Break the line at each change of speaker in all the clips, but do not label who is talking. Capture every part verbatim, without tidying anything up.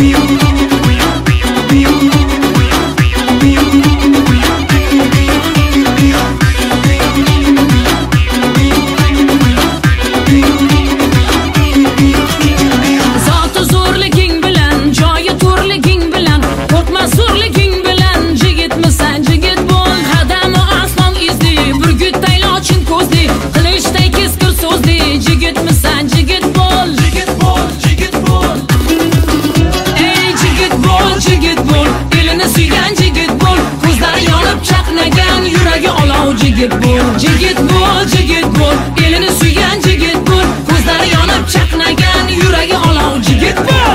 Jigit bol, jigit bol, jigit bol, elini suygan jigit bol, ko'zlari yonib chaqnagan, yuragi olov jigit bol.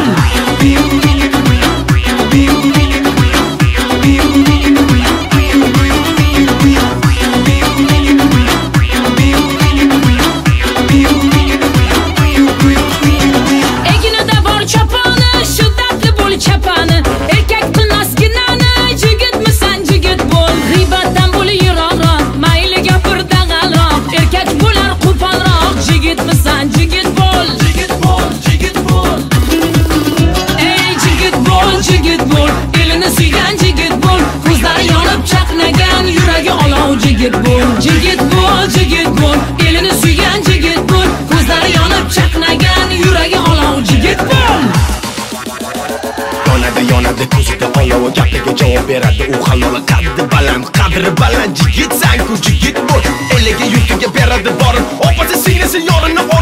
Eginida bor chaponi, shiddatli bol chapani, erkak qilmasginani, jigitmisan jigit bol, g'iybatdan bo'l yiroqroq. Jigitmisan jigit bol, jigit bol, jigit bol. Ey jigit bol, jigit bol, elini suygan jigit bol, ko'zlari yonib chaqnagan, yuragi olov jigit bol. Jigit bol, jigit bol, elini suygan jigit bol, ko'zlari yonib chaqnagan, yuragi olov jigit bol.
Yonadi yonadi ko'zida olov, gapiga javob beradi u halol, qaddi baland, qadri baland jigitsan ku jigit bol, eliga yurtiga beradi borib, opasi singlisi yorini